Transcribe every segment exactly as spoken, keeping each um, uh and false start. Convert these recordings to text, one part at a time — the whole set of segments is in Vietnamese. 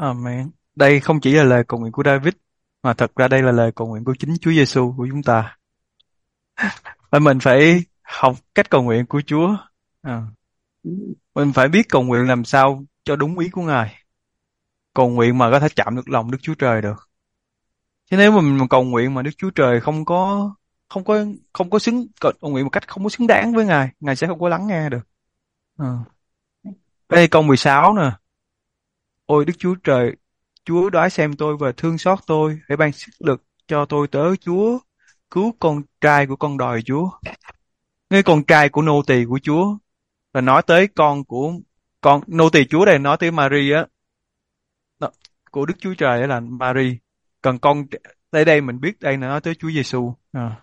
Amen. Đây không chỉ là lời cầu nguyện của David, mà thật ra đây là lời cầu nguyện của chính Chúa Giêsu của chúng ta. Và mình phải học cách cầu nguyện của Chúa. À, mình phải biết cầu nguyện làm sao cho đúng ý của Ngài. Cầu nguyện mà có thể chạm được lòng Đức Chúa Trời được. Chứ nếu mà mình mà cầu nguyện mà Đức Chúa Trời không có không có không có xứng cầu nguyện một cách không có xứng đáng với Ngài, Ngài sẽ không có lắng nghe được. À. Đây câu mười sáu nè. Ôi Đức Chúa Trời, Chúa đoái xem tôi và thương xót tôi, hãy ban sức lực cho tôi tớ Chúa, cứu con trai của con đòi Chúa. Ngay con trai của nô tỳ của Chúa là nói tới con của con nô tỳ Chúa đây, nói tới Mary á. Đó, của Đức Chúa Trời là Mary. Còn con tới đây mình biết đây là nói tới Chúa Giêsu. À.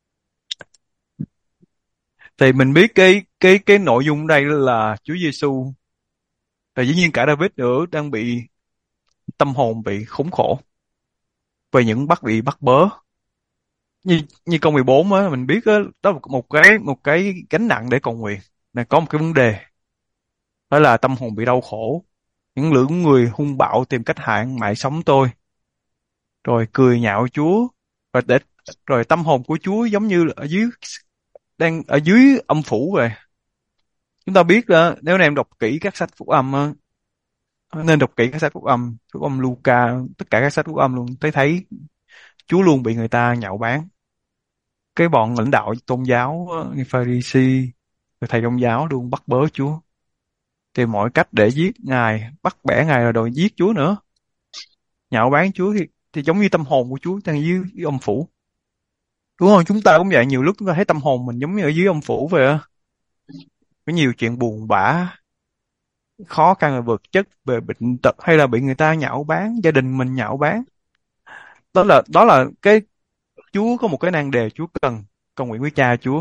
Thì mình biết cái cái cái nội dung đây là Chúa Giêsu, và dĩ nhiên cả David nữa đang bị tâm hồn bị khốn khổ về những bắt bị bắt bớ. Như như câu mười bốn á, mình biết á, đó là một cái một cái gánh nặng để cầu nguyện. Này có một cái vấn đề, đó là tâm hồn bị đau khổ. Những lưỡng người hung bạo tìm cách hại mạng sống tôi, rồi cười nhạo Chúa, rồi để rồi tâm hồn của Chúa giống như là ở dưới, đang ở dưới âm phủ vậy. Chúng ta biết đó, nếu anh em đọc kỹ các sách phúc âm á, nên đọc kỹ các sách phúc âm, phúc âm Luca, tất cả các sách phúc âm luôn, thấy thấy Chúa luôn bị người ta nhạo báng. Cái bọn lãnh đạo tôn giáo á, như Pharisee, rồi thầy tôn giáo luôn bắt bớ Chúa, tìm mọi cách để giết Ngài, bắt bẻ Ngài rồi đòi giết Chúa nữa, nhạo báng Chúa. Thì, thì giống như tâm hồn của Chúa đang dưới, dưới âm phủ, đúng không? Chúng ta cũng vậy, nhiều lúc chúng ta thấy tâm hồn mình giống như ở dưới âm phủ vậy á. Có nhiều chuyện buồn bã, khó khăn về vật chất, về bệnh tật, hay là bị người ta nhạo báng, gia đình mình nhạo báng. Đó là đó là cái Chúa có một cái nan đề Chúa cần cầu nguyện với Cha Chúa.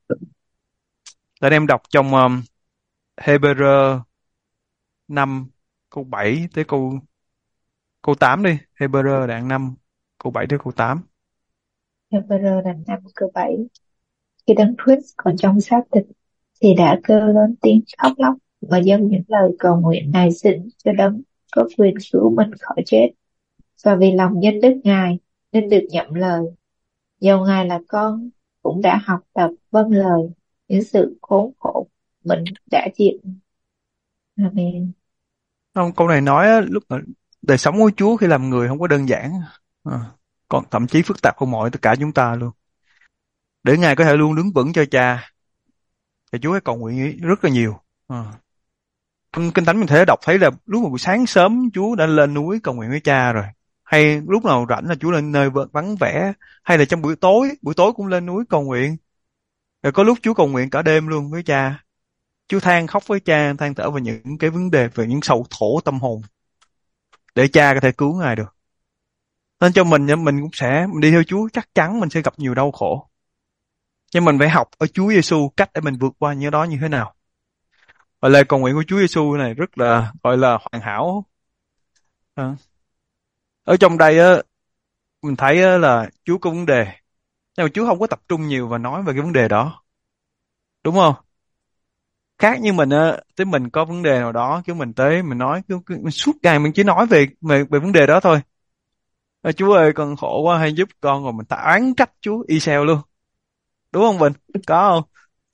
Để em đọc trong um, Hebrew năm câu bảy tới câu câu tám đi. Hebrew đoạn năm câu bảy tới câu tám. Hebrew đoạn năm câu bảy. Khi Đấng Christ còn trong xác thịt thì đã kêu lớn tiếng khóc lóc và dâng những lời cầu nguyện nài xin cho Đấng có quyền cứu mình khỏi chết, và vì lòng nhân đức Ngài nên được nhậm lời. Dầu Ngài là con cũng đã học tập vâng lời những sự khốn khổ mình đã chịu. Amen. Không, câu này nói á, lúc mà đời sống của Chúa khi làm người không có đơn giản. À, còn thậm chí phức tạp hơn mọi tất cả chúng ta luôn. Để Ngài có thể luôn đứng vững cho Cha, thì Chúa phải cầu nguyện ý rất là nhiều. À. Kinh, Kinh Thánh mình thể đọc thấy là lúc mà buổi sáng sớm Chúa đã lên núi cầu nguyện với Cha rồi. Hay lúc nào rảnh là Chúa lên nơi vắng vẻ, hay là trong buổi tối, buổi tối cũng lên núi cầu nguyện. Rồi có lúc Chúa cầu nguyện cả đêm luôn với Cha. Chúa than khóc với Cha, than thở về những cái vấn đề, về những sầu thổ tâm hồn, để Cha có thể cứu Ngài được. Nên cho mình, mình cũng sẽ mình đi theo Chúa, chắc chắn mình sẽ gặp nhiều đau khổ. Nhưng mình phải học ở Chúa Giêsu cách để mình vượt qua những đó như thế nào. Và lời cầu nguyện của Chúa Giêsu này rất là gọi là hoàn hảo. À. Ở trong đây á, mình thấy á, là Chúa có vấn đề, nhưng mà Chúa không có tập trung nhiều và nói về cái vấn đề đó, đúng không? Khác như mình á, tới mình có vấn đề nào đó, cái mình tới mình nói, cứ, cứ, mình suốt ngày mình chỉ nói về về về vấn đề đó thôi. À, Chúa ơi con khổ quá, hãy giúp con, rồi mình ta oán trách Chúa y xèo luôn, đúng không Bình? Có không?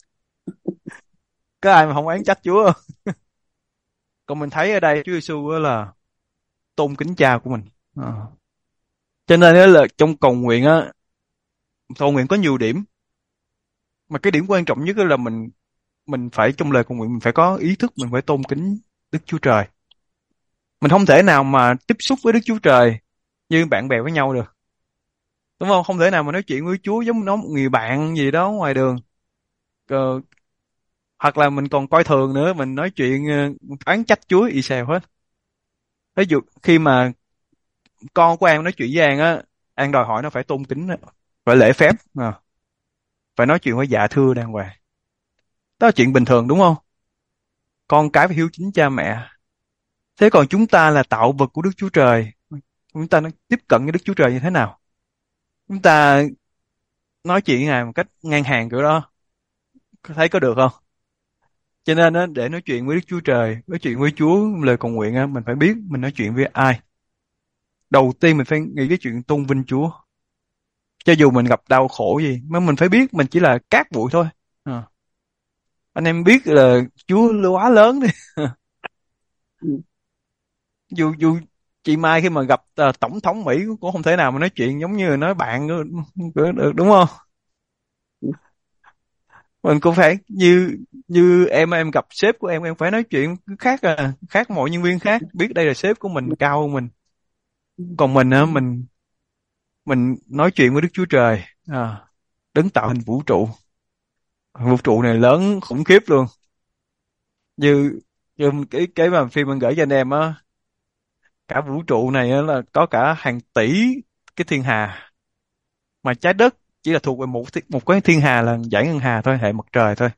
Có ai mà không oán trách Chúa không? Còn mình thấy ở đây Chúa Giêsu á là tôn kính Cha của mình. À. Cho nên á là trong cầu nguyện á, cầu nguyện có nhiều điểm, mà cái điểm quan trọng nhất là mình mình phải trong lời cầu nguyện mình phải có ý thức, mình phải tôn kính Đức Chúa Trời. Mình không thể nào mà tiếp xúc với Đức Chúa Trời như bạn bè với nhau được, đúng không? Không thể nào mà nói chuyện với Chúa giống nó một người bạn gì đó ngoài đường. Ờ, hoặc là mình còn coi thường nữa, mình nói chuyện ờ, oán trách Chúa y xèo hết. Ví dụ khi mà con của An nói chuyện với An á, An đòi hỏi nó phải tôn kính, phải lễ phép, à, phải nói chuyện với dạ thưa đàng hoàng. Đó là chuyện bình thường, đúng không? Con cái phải hiếu kính cha mẹ. Thế còn chúng ta là tạo vật của Đức Chúa Trời, chúng ta nó tiếp cận với Đức Chúa Trời như thế nào? Chúng ta nói chuyện với Ngài một cách ngang hàng kiểu đó, có thấy có được không? Cho nên á, để nói chuyện với Đức Chúa Trời, nói chuyện với Chúa, lời cầu nguyện á, mình phải biết mình nói chuyện với ai. Đầu tiên mình phải nghĩ cái chuyện tôn vinh Chúa. Cho dù mình gặp đau khổ gì, mà mình phải biết mình chỉ là cát bụi thôi. À. Anh em biết là Chúa quá lớn đi. Ừ. Dù dù chị Mai khi mà gặp à, tổng thống Mỹ cũng không thể nào mà nói chuyện giống như là nói bạn được, đúng không? Mình cũng phải như như em em gặp sếp của em em phải nói chuyện khác à, khác mọi nhân viên khác, biết đây là sếp của mình cao hơn mình. Còn mình á, mình mình nói chuyện với Đức Chúa Trời, à, đấng tạo hình vũ trụ. Vũ trụ này lớn khủng khiếp luôn. Như như cái cái mà phim mình gửi cho anh em á, cả vũ trụ này á là có cả hàng tỷ cái thiên hà, mà trái đất chỉ là thuộc về một thi- một cái thiên hà là dải ngân hà thôi, hệ mặt trời thôi.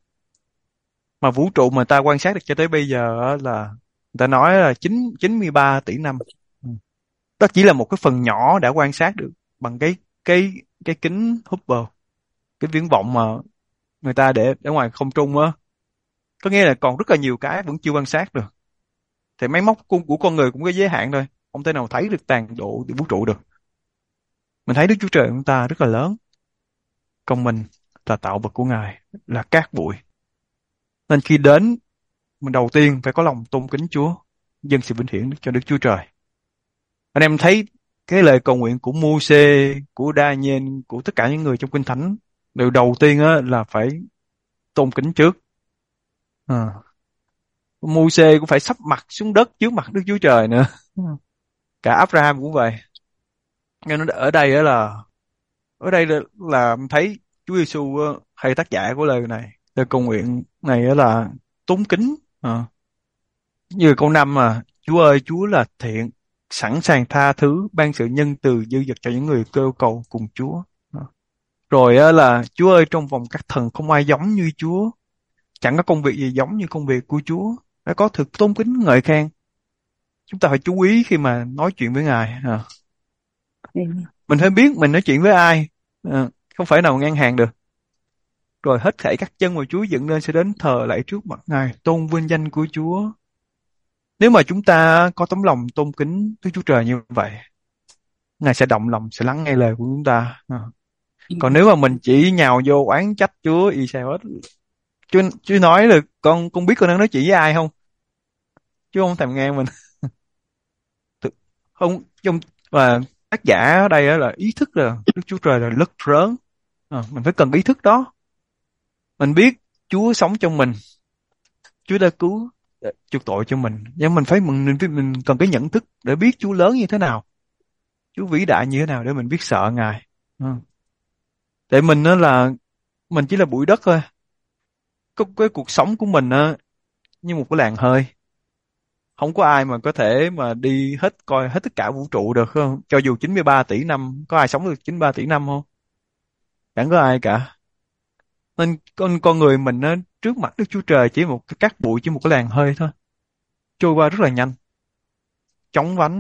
Mà vũ trụ mà ta quan sát được cho tới bây giờ á là người ta nói là chín chín mươi ba tỷ năm. Ừ. Đó chỉ là một cái phần nhỏ đã quan sát được bằng cái cái cái kính Hubble, cái viễn vọng mà người ta để ở ngoài không trung á. Có nghĩa là còn rất là nhiều cái vẫn chưa quan sát được. Thì máy móc của, của con người cũng có giới hạn thôi, không thể nào thấy được toàn bộ vũ trụ được. Mình thấy Đức Chúa Trời của chúng ta rất là lớn, còn mình là tạo vật của Ngài, là cát bụi. Nên khi đến, mình đầu tiên phải có lòng tôn kính Chúa, dâng sự vinh hiển cho Đức Chúa Trời. Anh em thấy cái lời cầu nguyện của Mô-sê, của Đa-nhiên, của tất cả những người trong Kinh Thánh, điều đầu tiên á là phải tôn kính trước. À. Mô-sê cũng phải sắp mặt xuống đất trước mặt Đức Chúa Trời nữa. Cả Abraham cũng vậy. Nên ở đây á là ở đây là, là thấy Chúa Giêsu á, hay tác giả của lời này, lời cầu nguyện này á là tôn kính. À. Như câu năm mà Chúa ơi, Chúa là thiện, sẵn sàng tha thứ, ban sự nhân từ dư dật cho những người kêu cầu cùng Chúa. À. Rồi á là Chúa ơi, trong vòng các thần không ai giống như Chúa, chẳng có công việc gì giống như công việc của Chúa. Đã có thực tôn kính ngợi khen. Chúng ta phải chú ý khi mà nói chuyện với Ngài. À. Amen. Mình phải biết mình nói chuyện với ai, à, không phải nào ngang hàng được. Rồi hết thảy các chân mà Chúa dựng nên sẽ đến thờ lạy trước mặt Ngài, tôn vinh danh của Chúa. Nếu mà chúng ta có tấm lòng tôn kính Đức Chúa Trời như vậy, Ngài sẽ động lòng, sẽ lắng nghe lời của chúng ta. À. Còn nếu mà mình chỉ nhào vô oán trách Chúa y sao hết, Chúa, Chúa nói là con con biết con đang nói chuyện với ai không? Chúa không thèm nghe mình. Thực- Không, trong và tác giả ở đây á là ý thức là Đức Chúa Trời là rất lớn. À, mình phải cần ý thức đó. Mình biết Chúa sống trong mình, Chúa đã cứu ờ, chuộc tội cho mình, nhưng mình phải mình, mình mình cần cái nhận thức để biết Chúa lớn như thế nào, Chúa vĩ đại như thế nào để mình biết sợ Ngài. Ừ. Để mình đó là mình chỉ là bụi đất thôi, có cái cuộc sống của mình á như một cái làn hơi, không có ai mà có thể mà đi hết coi hết tất cả vũ trụ được không? Cho dù chín mươi ba tỷ năm, có ai sống được chín mươi ba tỷ năm không? Chẳng có ai cả. Nên con con người mình á trước mặt Đức Chúa Trời chỉ một cái cát bụi, chỉ một cái làn hơi thôi, trôi qua rất là nhanh, chóng vánh.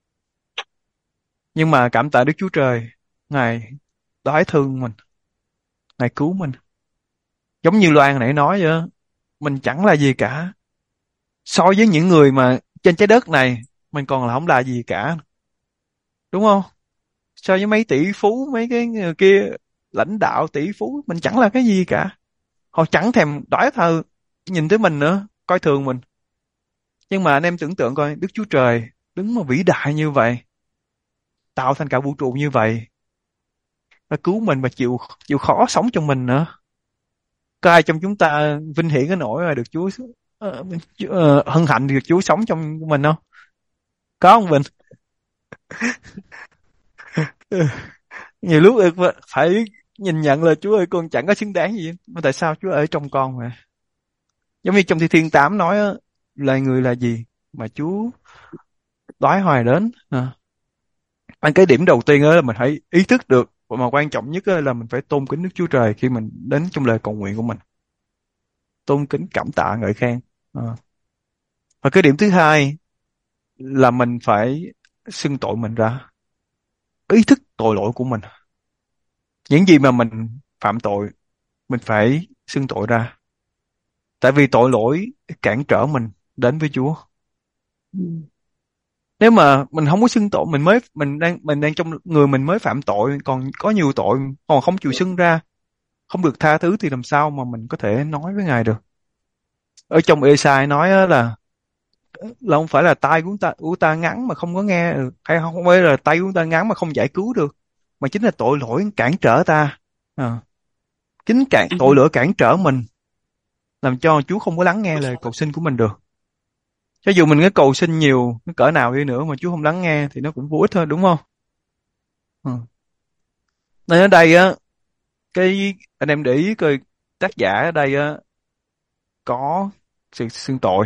Nhưng mà cảm tạ Đức Chúa Trời, Ngài đói thương mình, Ngài cứu mình. Giống như Loan nãy nói vậy á, mình chẳng là gì cả. So với những người mà trên trái đất này, mình còn là không là gì cả. Đúng không? So với mấy tỷ phú, mấy cái người kia, lãnh đạo tỷ phú, mình chẳng là cái gì cả. Họ chẳng thèm đói thờ, nhìn tới mình nữa, coi thường mình. Nhưng mà anh em tưởng tượng coi, Đức Chúa Trời đứng mà vĩ đại như vậy, tạo thành cả vũ trụ như vậy, nó cứu mình và chịu chịu khó sống trong mình nữa. Có ai trong chúng ta vinh hiển cái nỗi mà được Chúa ờ, ờ, hân hạnh được Chúa sống trong mình không? Có không Bình? Ừ. Nhiều lúc em phải nhìn nhận là Chúa ơi, con chẳng có xứng đáng gì, mà tại sao Chúa ở trong con mà? Giống như trong Thi Thiên tám nói á, loài người là gì mà Chúa đói hoài đến. À. Anh cái điểm đầu tiên á là mình phải ý thức được, và mà quan trọng nhất á là mình phải tôn kính Đức Chúa Trời khi mình đến trong lời cầu nguyện của mình, tôn kính cảm tạ ngợi khen. À. Và cái điểm thứ hai là mình phải xưng tội mình ra, ý thức tội lỗi của mình. Những gì mà mình phạm tội, mình phải xưng tội ra. Tại vì tội lỗi cản trở mình đến với Chúa. Ừ. Nếu mà mình không có xưng tội, mình mới mình đang mình đang trong người mình mới phạm tội, còn có nhiều tội còn không chịu xưng ra, không được tha thứ, thì làm sao mà mình có thể nói với Ngài được. Ở trong Ê-sai nói á là là không phải là tai của ta của ta ngắn mà không có nghe được, hay không phải là tay của ta ngắn mà không giải cứu được, mà chính là tội lỗi cản trở ta. à, Chính cản tội lỗi cản trở mình, làm cho Chúa không có lắng nghe lời cầu xin của mình được. Cho dù mình có cầu xin nhiều cái cỡ nào đi nữa mà Chúa không lắng nghe thì nó cũng vô ích thôi, đúng không? Ừ. Nên ở đây á, cái anh em để ý coi, tác giả ở đây á có sự xưng tội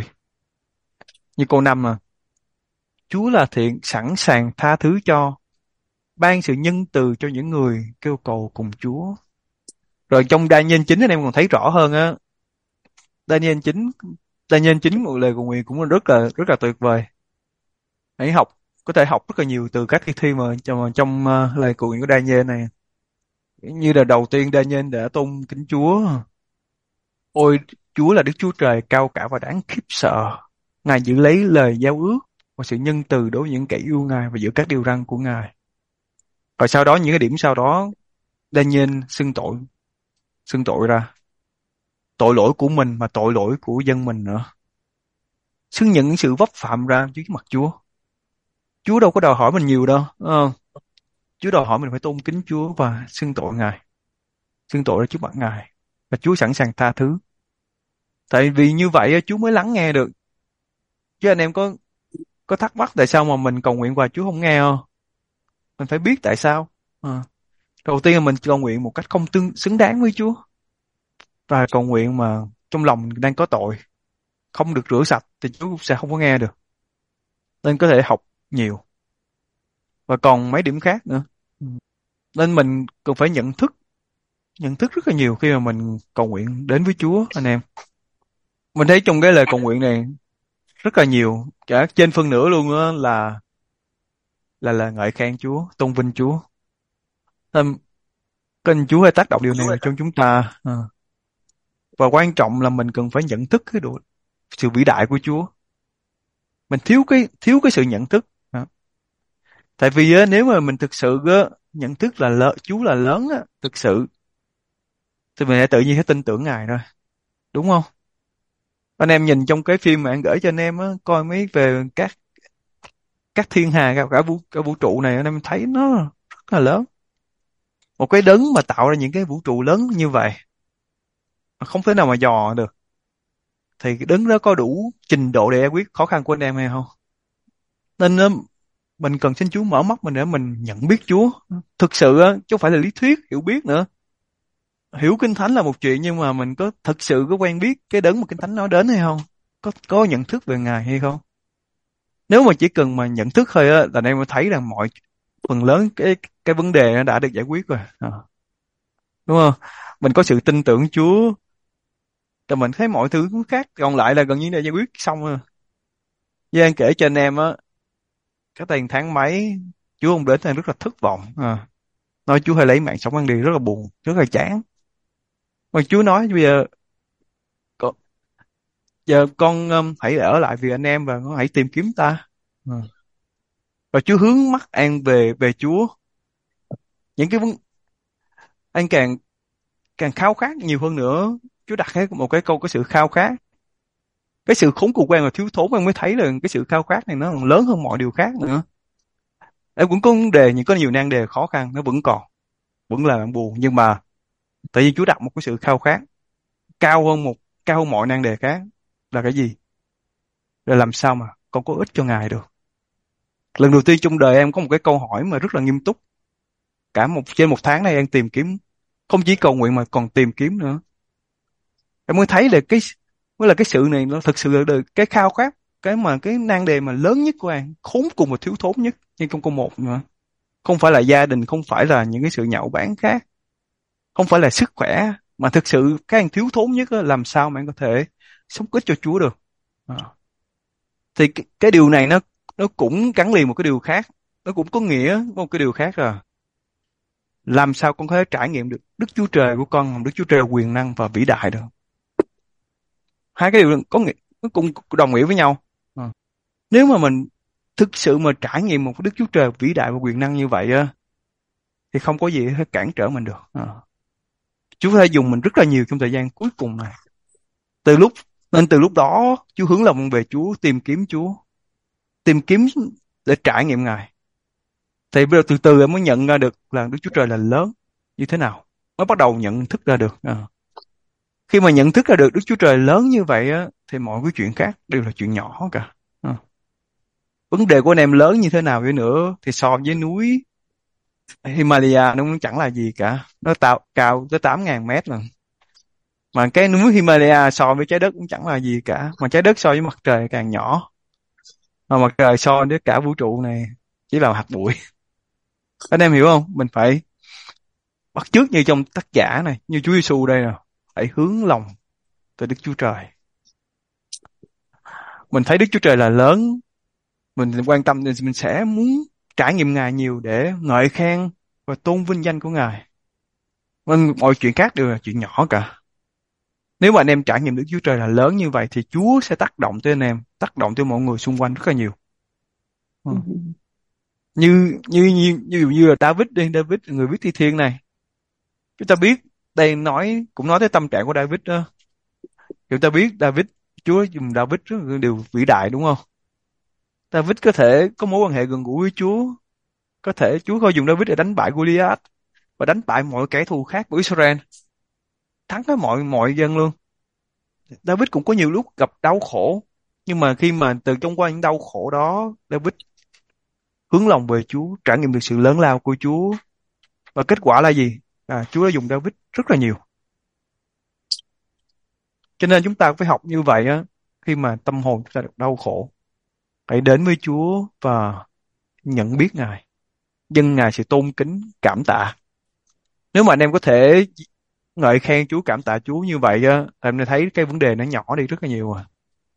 như câu năm à: Chúa là thiện, sẵn sàng tha thứ cho, ban sự nhân từ cho những người kêu cầu cùng Chúa. Rồi trong Daniel chín anh em còn thấy rõ hơn á. Daniel chín, Daniel chín một lời cầu nguyện cũng rất là rất là tuyệt vời. Hãy học, có thể học rất là nhiều từ các cái thi mà trong trong uh, lời cầu nguyện của Daniel này. Như là đầu tiên Daniel đã tôn kính Chúa: Ôi, Chúa là Đức Chúa Trời cao cả và đáng khiếp sợ. Ngài giữ lấy lời giao ước và sự nhân từ đối với những kẻ yêu Ngài và giữ các điều răn của Ngài. Rồi sau đó những cái điểm sau đó, Daniel xưng tội, xưng tội ra tội lỗi của mình mà tội lỗi của dân mình nữa, xưng nhận những sự vấp phạm ra trước mặt Chúa. Chúa đâu có đòi hỏi mình nhiều đâu, đúng không? Chúa đòi hỏi mình phải tôn kính Chúa và xưng tội Ngài, xưng tội ra trước mặt Ngài, và Chúa sẵn sàng tha thứ. Tại vì như vậy Chúa mới lắng nghe được. Chứ anh em có có thắc mắc tại sao mà mình cầu nguyện và Chúa không nghe không? Mình phải biết tại sao. À. Đầu tiên là mình cầu nguyện một cách không tương xứng đáng với Chúa, và cầu nguyện mà trong lòng đang có tội, không được rửa sạch, thì Chúa cũng sẽ không có nghe được. Nên có thể học nhiều, và còn mấy điểm khác nữa. Ừ. Nên mình cần phải nhận thức, nhận thức rất là nhiều khi mà mình cầu nguyện đến với Chúa anh em. Mình thấy trong cái lời cầu nguyện này rất là nhiều, cả trên phân nửa luôn á, là là là ngợi khen Chúa, tôn vinh Chúa. Nên kênh Chúa hay tác động điều này vào trong chúng ta. À. Và quan trọng là mình cần phải nhận thức cái độ sự vĩ đại của Chúa. Mình thiếu cái thiếu cái sự nhận thức. À. Tại vì á, nếu mà mình thực sự á, nhận thức là lớn, Chúa là lớn á, thực sự, thì mình sẽ tự nhiên sẽ tin tưởng Ngài thôi, đúng không? Anh em nhìn trong cái phim mà anh gửi cho anh em á, coi mấy về các các thiên hà, cả, cả vũ cả vũ trụ này, anh em thấy nó rất là lớn. Một cái đấng mà tạo ra những cái vũ trụ lớn như vậy không thể nào mà dò được, thì cái đấng đó có đủ trình độ để giải quyết khó khăn của anh em hay không? Nên á, mình cần xin Chúa mở mắt mình để mình nhận biết Chúa thực sự á, chứ không phải là lý thuyết hiểu biết nữa. Hiểu kinh thánh là một chuyện, nhưng mà mình có thực sự có quen biết cái đấng mà kinh thánh nói đến hay không? Có có nhận thức về Ngài hay không? Nếu mà chỉ cần mà nhận thức thôi á, là anh em thấy rằng mọi phần lớn cái cái vấn đề nó đã được giải quyết rồi. À, đúng không? Mình có sự tin tưởng Chúa, thì mình thấy mọi thứ khác còn lại là gần như đã giải quyết xong rồi. Giang kể cho anh em á, cái tiền tháng mấy Chúa không đến thì rất là thất vọng. À, nói Chúa hay lấy mạng sống ăn đi, rất là buồn, rất là chán. Mà Chúa nói bây giờ con, giờ con um, hãy ở lại vì anh em, và con hãy tìm kiếm ta. À. Và Chúa hướng mắt An về về Chúa. Những cái vấn An càng càng khao khát nhiều hơn nữa. Chúa đặt cái một cái câu, cái sự khao khát, cái sự khốn cùng quen và thiếu thốn, em mới thấy là cái sự khao khát này nó còn lớn hơn mọi điều khác nữa. Em cũng có vấn đề, nhưng có nhiều nan đề khó khăn nó vẫn còn, vẫn làm em buồn, nhưng mà tại vì Chúa đặt một cái sự khao khát cao hơn một cao hơn mọi nan đề khác, là cái gì? Là làm sao mà con có ích cho Ngài được. Lần đầu tiên trong đời em có một cái câu hỏi mà rất là nghiêm túc, cả một trên một tháng này em tìm kiếm, không chỉ cầu nguyện mà còn tìm kiếm nữa. Em mới thấy là cái mới là cái sự này nó thực sự là đời- cái khao khát, cái mà cái nan đề mà lớn nhất của em, khốn cùng và thiếu thốn nhất, nhưng trong câu một nữa. Không phải là gia đình, không phải là những cái sự nhạo báng khác, không phải là sức khỏe, mà thực sự các anh thiếu thốn nhất á, làm sao mà anh có thể sống ích cho Chúa được. À. Thì cái, cái điều này nó nó cũng gắn liền một cái điều khác, nó cũng có nghĩa một cái điều khác là làm sao con có thể trải nghiệm được Đức Chúa Trời của con, Đức Chúa Trời quyền năng và vĩ đại được. Hai cái điều có nghĩa nó cũng đồng nghĩa với nhau. Ờ. Nếu mà mình thực sự mà trải nghiệm một Đức Chúa Trời vĩ đại và quyền năng như vậy á, thì không có gì có cản trở mình được. Ờ. Chúa có thể dùng mình rất là nhiều trong thời gian cuối cùng này. Từ lúc Nên từ lúc đó Chúa hướng lòng về Chúa, tìm kiếm Chúa, tìm kiếm để trải nghiệm Ngài. Thì bây giờ từ từ em mới nhận ra được là Đức Chúa Trời là lớn như thế nào. Mới bắt đầu nhận thức ra được. Ờ. Khi mà nhận thức ra được Đức Chúa Trời lớn như vậy á, thì mọi cái chuyện khác đều là chuyện nhỏ cả. Ờ. Vấn đề của anh em lớn như thế nào đi nữa thì so với núi Himalaya nó cũng chẳng là gì cả. Nó tạo cao tới tám ngàn mét lần. Mà cái núi Himalaya so với trái đất cũng chẳng là gì cả. Mà trái đất so với mặt trời càng nhỏ. Mà mặt trời so với cả vũ trụ này chỉ là hạt bụi. Anh em hiểu không? Mình phải bắt chước như trong tác giả này, như Chúa Giêsu đây nè, phải hướng lòng tới Đức Chúa Trời. Mình thấy Đức Chúa Trời là lớn, mình quan tâm thì mình sẽ muốn trải nghiệm Ngài nhiều để ngợi khen và tôn vinh danh của Ngài. Nên mọi chuyện khác đều là chuyện nhỏ cả. Nếu mà anh em trải nghiệm Đức Chúa Trời là lớn như vậy thì Chúa sẽ tác động tới anh em, tác động tới mọi người xung quanh rất là nhiều. Ừ. Ừ. Như như như như như là David đi, David người viết thi thiên này. Chúng ta biết đây nói cũng nói tới tâm trạng của David đó. Chúng ta biết David, Chúa dùng David rất là điều vĩ đại đúng không? David có thể có mối quan hệ gần gũi với Chúa, có thể Chúa có dùng David để đánh bại Goliath và đánh bại mọi kẻ thù khác của Israel, thắng hết mọi mọi dân luôn. David cũng có nhiều lúc gặp đau khổ, nhưng mà khi mà từ trong qua những đau khổ đó, David hướng lòng về Chúa, trải nghiệm được sự lớn lao của Chúa, và kết quả là gì? À, Chúa đã dùng David rất là nhiều. Cho nên chúng ta phải học như vậy á, khi mà tâm hồn chúng ta được đau khổ, hãy đến với Chúa và nhận biết Ngài, dâng Ngài sự tôn kính, cảm tạ. Nếu mà anh em có thể ngợi khen Chúa, cảm tạ Chúa như vậy á, em đã thấy cái vấn đề nó nhỏ đi rất là nhiều à.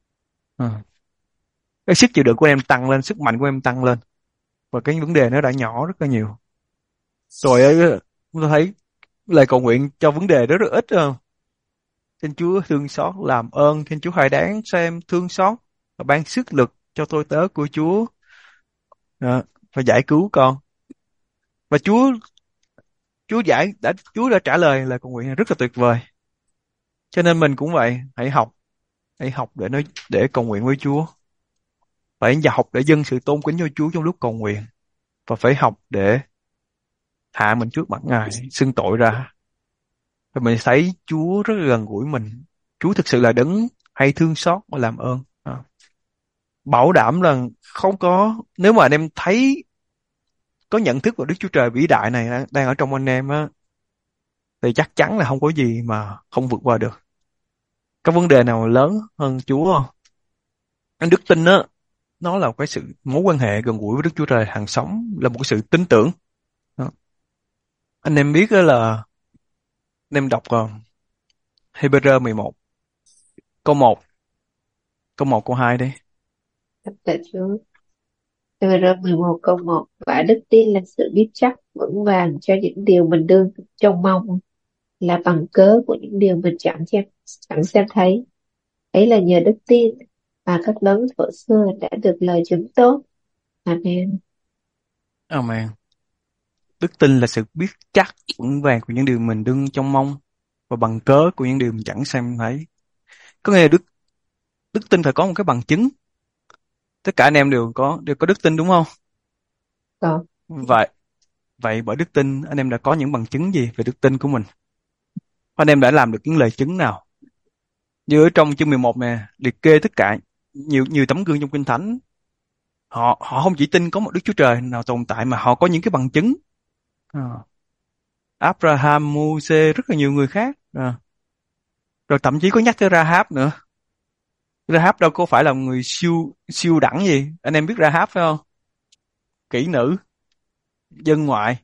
À. Cái sức chịu đựng của em tăng lên, sức mạnh của em tăng lên, và cái vấn đề nó đã nhỏ rất là nhiều. Rồi á, chúng ta thấy lời cầu nguyện cho vấn đề đó rất ít không? Xin Chúa thương xót, làm ơn, xin Chúa hãy đáng xem thương xót và ban sức lực cho tôi tớ của Chúa, à, và giải cứu con. Và Chúa Chúa giải đã Chúa đã trả lời lời cầu nguyện này rất là tuyệt vời. Cho nên mình cũng vậy, hãy học, hãy học để nói để cầu nguyện với Chúa. Phải học để dâng sự tôn kính cho Chúa trong lúc cầu nguyện, và phải học để hạ mình trước mặt Ngài, xưng tội ra. Và mình thấy Chúa rất là gần gũi mình. Chúa thực sự là đấng hay thương xót và làm ơn. À. Bảo đảm rằng không có, nếu mà anh em thấy có nhận thức vào Đức Chúa Trời vĩ đại này đang đang ở trong anh em á, thì chắc chắn là không có gì mà không vượt qua được. Có vấn đề nào lớn hơn Chúa không? Anh đức tin á, nó là một cái sự mối quan hệ gần gũi với Đức Chúa Trời hàng sống, là một cái sự tin tưởng. Đó. Anh em biết đó là anh em đọc uh, Hebrew mười một câu một, câu một câu hai đi. Cảm tạ Chúa. Hebrew mười một câu một. Và đức tin là sự biết chắc vững vàng cho những điều mình đương trông mong, là bằng cớ của những điều mình chẳng xem chẳng xem thấy. Ấy là nhờ đức tin mà các lớn thuở xưa đã được lời chứng tốt. Amen. Amen. Đức tin là sự biết chắc vững vàng của những điều mình đương trông mong, và bằng cớ của những điều mình chẳng xem thấy. Có nghĩa là đức đức tin phải có một cái bằng chứng. Tất cả anh em đều có đều có đức tin đúng không? Còn Vậy vậy bởi đức tin anh em đã có những bằng chứng gì về đức tin của mình? Anh em đã làm được những lời chứng nào? Như ở trong chương mười một nè, liệt kê tất cả nhiều nhiều tấm gương trong Kinh Thánh. Họ họ không chỉ tin có một Đức Chúa Trời nào tồn tại, mà họ có những cái bằng chứng. À. Abraham, Moses, rất là nhiều người khác. À. Rồi thậm chí có nhắc tới Rahab nữa. Rahab đâu có phải là người siêu siêu đẳng gì. Anh em biết Rahab phải không? Kỹ nữ, dân ngoại.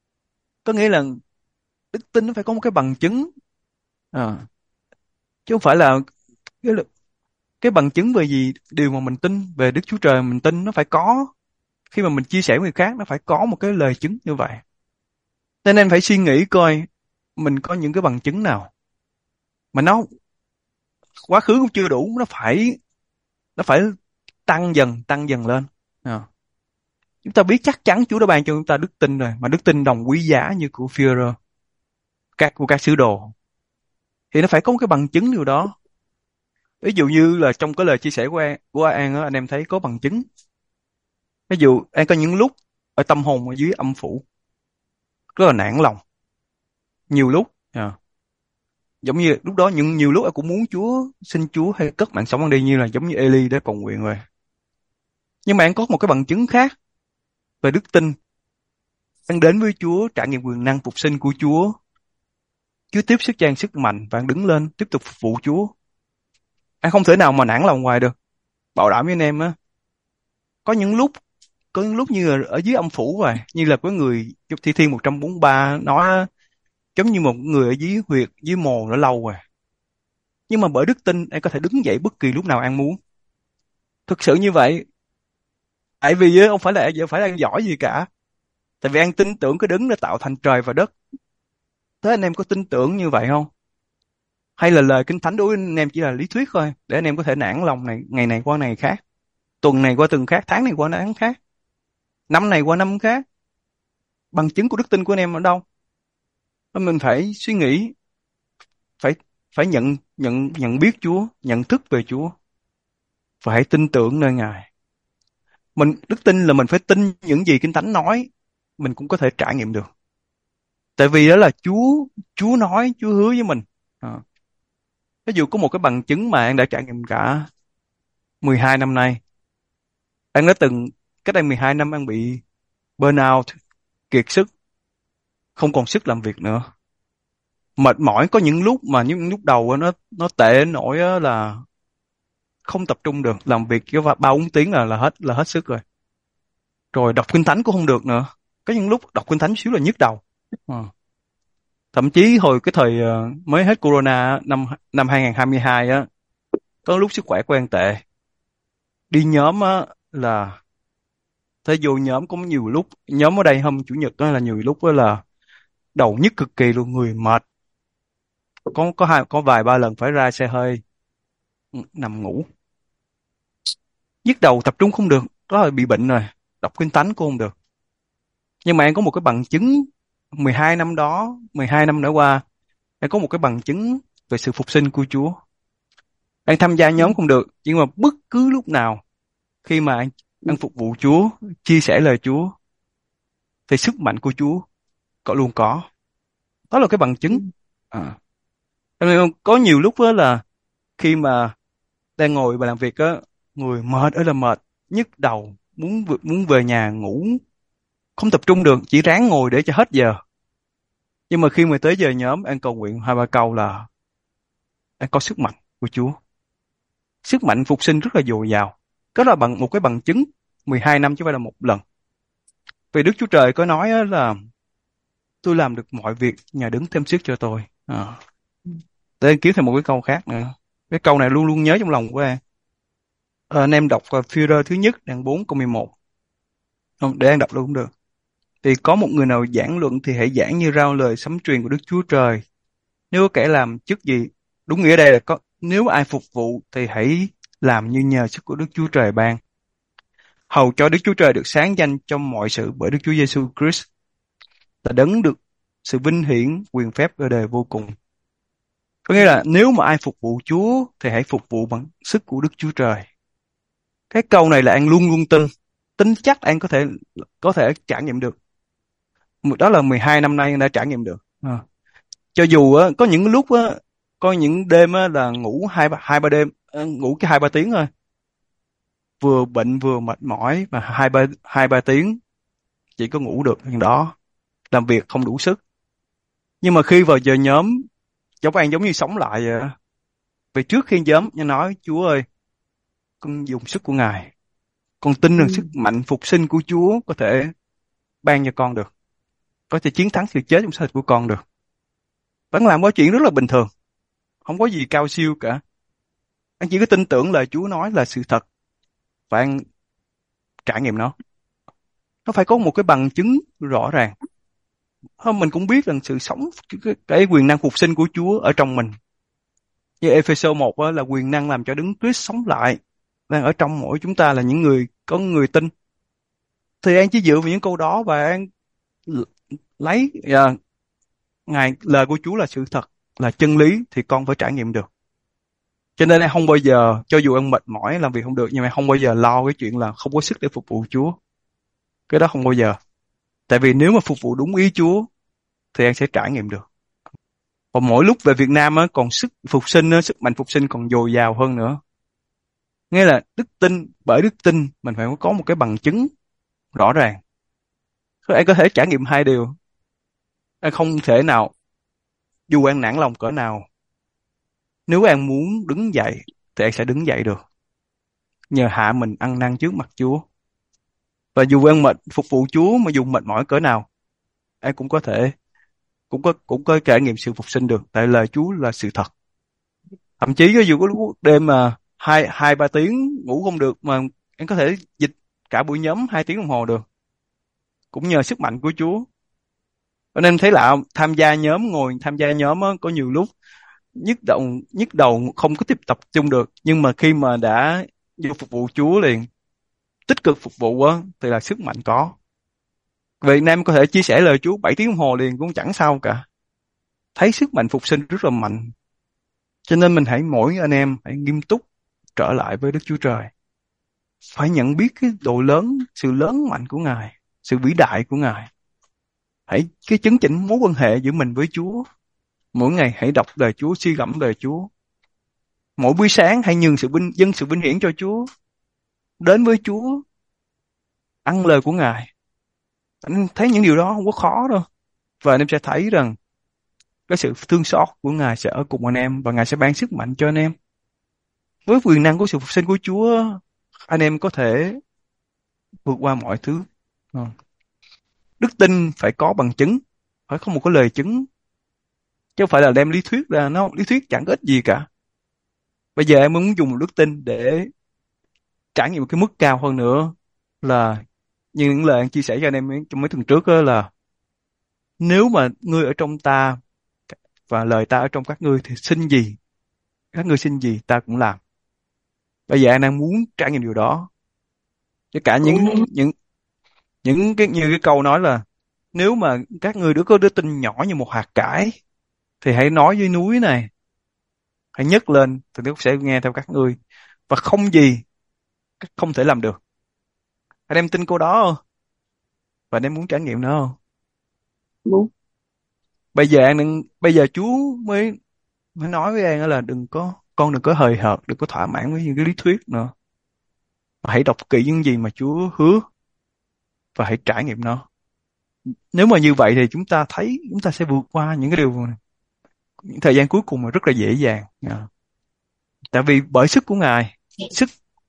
Có nghĩa là đức tin nó phải có một cái bằng chứng. À. Chứ không phải là cái, cái bằng chứng về gì, điều mà mình tin về Đức Chúa Trời mình tin nó phải có. Khi mà mình chia sẻ với người khác nó phải có một cái lời chứng như vậy. Nên em phải suy nghĩ coi mình có những cái bằng chứng nào mà nó quá khứ cũng chưa đủ, nó phải nó phải tăng dần tăng dần lên. À. Chúng ta biết chắc chắn Chúa đã ban cho chúng ta đức tin rồi, mà đức tin đồng quý giá như của Führer, các của các sứ đồ, thì nó phải có một cái bằng chứng điều đó. Ví dụ như là trong cái lời chia sẻ của An, của An á, anh em thấy có bằng chứng. Ví dụ An có những lúc ở tâm hồn ở dưới âm phủ rất là nản lòng, nhiều lúc. À. Giống như lúc đó những nhiều lúc An cũng muốn Chúa, xin Chúa hay cất mạng sống An đi, như là giống như Eli để cầu nguyện rồi. Nhưng mà An có một cái bằng chứng khác về đức tin. An đến với Chúa, trải nghiệm quyền năng phục sinh của Chúa. Chúa tiếp sức cho An sức mạnh và An đứng lên tiếp tục phục vụ Chúa. An không thể nào mà nản lòng hoài được. Bảo đảm với anh em á, có những lúc có những lúc như ở, ở dưới âm phủ vậy, như là có người trong Thi Thiên một trăm bốn mươi ba nói á, giống như một người ở dưới huyệt, dưới mồ đã lâu rồi. Nhưng mà bởi đức tin, An có thể đứng dậy bất kỳ lúc nào An muốn. Thực sự như vậy. Tại vì á, không phải là không phải là An giỏi gì cả. Tại vì An tin tưởng cái đấng đã tạo thành trời và đất. Thế anh em có tin tưởng như vậy không? Hay là lời Kinh Thánh đối với anh em chỉ là lý thuyết thôi, để anh em có thể nản lòng này, ngày này qua ngày khác, tuần này qua tuần khác, tháng này qua tháng khác, năm này qua năm khác. Bằng chứng của đức tin của anh em ở đâu? Mình phải suy nghĩ, phải phải nhận nhận nhận biết Chúa, nhận thức về Chúa, phải tin tưởng nơi Ngài. Mình đức tin là mình phải tin những gì Kinh Thánh nói, mình cũng có thể trải nghiệm được. Tại vì đó là Chúa, Chúa nói, Chúa hứa với mình. À. Ví dụ có một cái bằng chứng mà An đã trải nghiệm cả mười hai năm nay. An đã từng, cách đây mười hai năm An bị burnout, kiệt sức, không còn sức làm việc nữa. Mệt mỏi, có những lúc mà những lúc đầu nó nó tệ đến nỗi là không tập trung được, làm việc cái ba bốn tiếng là là hết là hết sức rồi. Rồi đọc Kinh Thánh cũng không được nữa. Có những lúc đọc Kinh Thánh xíu là nhức đầu. À. Thậm chí hồi cái thời ờ, mới hết Corona năm năm hai không hai hai á, có lúc sức khỏe của An tệ. Đi nhóm á là thế, vô nhóm có nhiều lúc, nhóm ở đây hôm chủ nhật á là nhiều lúc á là đầu nhức cực kỳ luôn, người mệt. Có có hai có vài ba lần phải ra xe hơi nằm ngủ. Nhức đầu, tập trung không được, đó là bị bệnh rồi. Đọc Kinh Thánh cũng không được. Nhưng mà An có một cái bằng chứng mười hai năm đó, mười hai năm đã qua, An có một cái bằng chứng về sự phục sinh của Chúa. An tham gia nhóm không được, nhưng mà bất cứ lúc nào khi mà An, An phục vụ Chúa, chia sẻ lời Chúa, thì sức mạnh của Chúa có luôn có. Đó là cái bằng chứng. À. Có nhiều lúc đó là khi mà đang ngồi và làm việc á, người mệt ơi là mệt, nhức đầu, muốn muốn về nhà ngủ, không tập trung được, chỉ ráng ngồi để cho hết giờ. Nhưng mà khi mà tới giờ nhóm, An cầu nguyện hai ba câu là An có sức mạnh của Chúa. Sức mạnh phục sinh rất là dồi dào. Đó là bằng một cái bằng chứng mười hai năm chứ không phải là một lần. Vì Đức Chúa Trời có nói là tôi làm được mọi việc nhờ đứng thêm sức cho tôi. À. Để An kiếm thêm một cái câu khác nữa. Cái câu này luôn luôn nhớ trong lòng của An. À, anh em đọc uh, Führer thứ nhất, đoạn bốn câu mười một. Không, để An đọc luôn cũng được. Thì có một người nào giảng luận thì hãy giảng như rao lời sấm truyền của Đức Chúa Trời. Nếu có kẻ làm chức gì, đúng nghĩa đây là có, nếu ai phục vụ thì hãy làm như nhờ sức của Đức Chúa Trời ban. Hầu cho Đức Chúa Trời được sáng danh trong mọi sự bởi Đức Chúa Giêsu Christ, là đấng được sự vinh hiển, quyền phép ở đời vô cùng. Có nghĩa là nếu mà ai phục vụ Chúa thì hãy phục vụ bằng sức của Đức Chúa Trời. Cái câu này là An luôn luôn tin, tin chắc An có thể có thể trải nghiệm được. Đó là mười hai năm nay An đã trải nghiệm được. À. Cho dù á, có những lúc á, có những đêm á, là ngủ hai ba hai ba đêm, ngủ cái hai ba tiếng thôi, vừa bệnh vừa mệt mỏi, và hai ba hai ba tiếng chỉ có ngủ đượcอย่างđó, làm việc không đủ sức. Nhưng mà khi vào giờ nhóm, giống An giống như sống lại vậy. Vì trước khi nhóm, Nhân nói Chúa ơi, con dùng sức của Ngài, con tin rằng sức mạnh phục sinh của Chúa có thể ban cho con được, có thể chiến thắng sự chết trong xác thịt của con được. Vẫn làm mọi chuyện rất là bình thường, không có gì cao siêu cả. Anh chỉ có tin tưởng lời Chúa nói là sự thật, và anh trải nghiệm nó. Nó phải có một cái bằng chứng rõ ràng. Mình cũng biết rằng sự sống, cái, cái quyền năng phục sinh của Chúa ở trong mình. Như Ephesos một á, là quyền năng làm cho Đấng Christ sống lại đang ở trong mỗi chúng ta là những người có người tin. Thì An chỉ dựa vào những câu đó và An l- lấy à, ngài lời của Chúa là sự thật, là chân lý thì con phải trải nghiệm được. Cho nên An không bao giờ, cho dù An mệt mỏi làm việc không được, nhưng mà không bao giờ lo cái chuyện là không có sức để phục vụ Chúa. Cái đó không bao giờ. Tại vì nếu mà phục vụ đúng ý Chúa thì An sẽ trải nghiệm được. Còn mỗi lúc về Việt Nam á, còn sức phục sinh á, sức mạnh phục sinh còn dồi dào hơn nữa. Nghĩa là đức tin, bởi đức tin mình phải có một cái bằng chứng rõ ràng. Thế An có thể trải nghiệm hai điều. An không thể nào, dù An nản lòng cỡ nào, nếu An muốn đứng dậy thì An sẽ đứng dậy được. Nhờ hạ mình ăn năn trước mặt Chúa. Và dù An mệt phục vụ Chúa mà dù mệt mỏi cỡ nào, An cũng có thể cũng có cũng có trải nghiệm sự phục sinh được. Tại lời Chúa là sự thật. Thậm chí có dù có lúc đêm mà hai hai ba tiếng ngủ không được mà An có thể dịch cả buổi nhóm hai tiếng đồng hồ được. Cũng nhờ sức mạnh của Chúa. Cho nên thấy lạ không? Tham gia nhóm, ngồi tham gia nhóm á, có nhiều lúc nhức đầu nhức đầu không có tiếp tập trung được, nhưng mà khi mà đã vô phục vụ Chúa liền, tích cực phục vụ á thì là sức mạnh có. Việt Nam có thể chia sẻ lời Chúa bảy tiếng đồng hồ liền cũng chẳng sao cả, thấy sức mạnh phục sinh rất là mạnh. Cho nên mình hãy mỗi anh em hãy nghiêm túc trở lại với Đức Chúa Trời, phải nhận biết cái độ lớn, sự lớn mạnh của Ngài, sự vĩ đại của Ngài. Hãy cái chấn chỉnh mối quan hệ giữa mình với Chúa. Mỗi ngày hãy đọc lời Chúa, suy gẫm lời Chúa. Mỗi buổi sáng hãy nhường sự vinh, dâng sự vinh hiển cho Chúa. Đến với Chúa, ăn lời của Ngài. Anh thấy những điều đó không có khó đâu. Và anh em sẽ thấy rằng cái sự thương xót của Ngài sẽ ở cùng anh em và Ngài sẽ ban sức mạnh cho anh em. Với quyền năng của sự phục sinh của Chúa, anh em có thể vượt qua mọi thứ. Ờ. Đức tin phải có bằng chứng, phải có một cái lời chứng, chứ không phải là đem lý thuyết ra. Nó lý thuyết chẳng có ích gì cả. Bây giờ em muốn dùng đức tin để trải nghiệm một cái mức cao hơn nữa, là như những lời anh chia sẻ cho anh em trong mấy tuần trước đó, là nếu mà ngươi ở trong ta và lời ta ở trong các ngươi thì xin gì, các ngươi xin gì ta cũng làm. Bây giờ anh đang muốn trải nghiệm điều đó. Tất cả những những những cái như cái câu nói là nếu mà các ngươi đứa có đứa tin nhỏ như một hạt cải thì hãy nói với núi này, hãy nhấc lên thì nó sẽ nghe theo các ngươi, và không gì không thể làm được. Anh em tin câu đó không? Và anh em muốn trải nghiệm nó không? Đúng. Bây giờ anh đừng, bây giờ Chúa mới mới nói với An là đừng có, con đừng có hời hợt, đừng có thỏa mãn với những cái lý thuyết nữa. Mà hãy đọc kỹ những gì mà Chúa hứa và hãy trải nghiệm nó. Nếu mà như vậy thì chúng ta thấy chúng ta sẽ vượt qua những cái điều này. Những thời gian cuối cùng là rất là dễ dàng. À. Tại vì bởi sức của Ngài, sức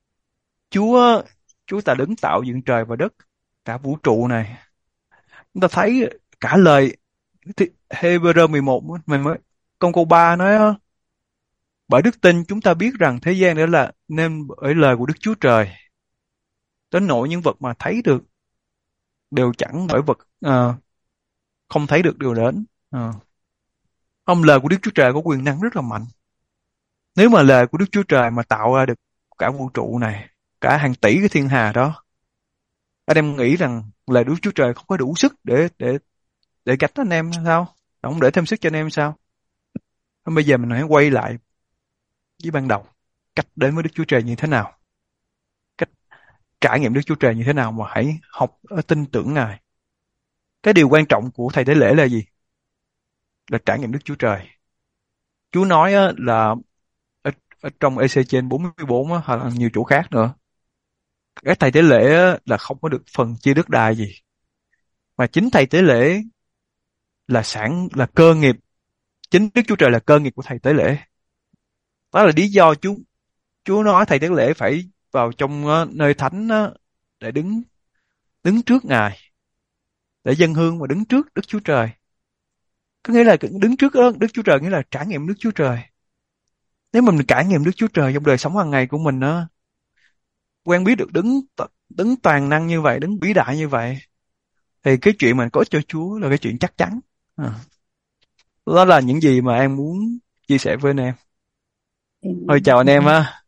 Chúa, Chúa ta đứng tạo dựng trời và đất, cả vũ trụ này. Chúng ta thấy cả lời thì Hebrew mười một mình mới câu câu ba nói á, bởi đức tin chúng ta biết rằng thế gian đó là nên bởi lời của Đức Chúa Trời, đến nỗi những vật mà thấy được đều chẳng bởi vật ờ, không thấy được điều đến. Ờ. Ông lời của Đức Chúa Trời có quyền năng rất là mạnh. Nếu mà lời của Đức Chúa Trời mà tạo ra được cả vũ trụ này, cả hàng tỷ cái thiên hà đó, anh em nghĩ rằng lời Đức Chúa Trời không có đủ sức để để để gánh anh em sao? Không để thêm sức cho anh em sao? Còn bây giờ mình hãy quay lại với ban đầu, cách đến với Đức Chúa Trời như thế nào, cách trải nghiệm Đức Chúa Trời như thế nào, mà hãy học ở tin tưởng Ngài. Cái điều quan trọng của thầy tế lễ là gì? Là trải nghiệm Đức Chúa Trời. Chúa nói á, là ở, ở trong e xê trên bốn mươi bốn á, hoặc là nhiều chỗ khác nữa, cái thầy tế lễ á, là không có được phần chia đất đai gì, mà chính thầy tế lễ là sản là cơ nghiệp, chính Đức Chúa Trời là cơ nghiệp của thầy tế lễ. Đó là lý do Chúa Chúa nói thầy tế lễ phải vào trong ờ, nơi thánh ờ, để đứng đứng trước Ngài, để dâng hương và đứng trước Đức Chúa Trời. Có nghĩa là đứng trước đó, Đức Chúa Trời nghĩa là trải nghiệm Đức Chúa Trời. Nếu mà mình trải nghiệm Đức Chúa Trời trong đời sống hàng ngày của mình á, quen biết được đứng đứng toàn năng như vậy, đứng vĩ đại như vậy, thì cái chuyện mình có ích cho Chúa là cái chuyện chắc chắn. À. Đó là những gì mà em muốn chia sẻ với anh em. Thôi chào anh em á.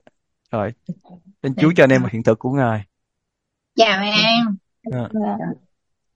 Rồi, xin Chúa cho anh em hiện thực của Ngài. Chào em. À.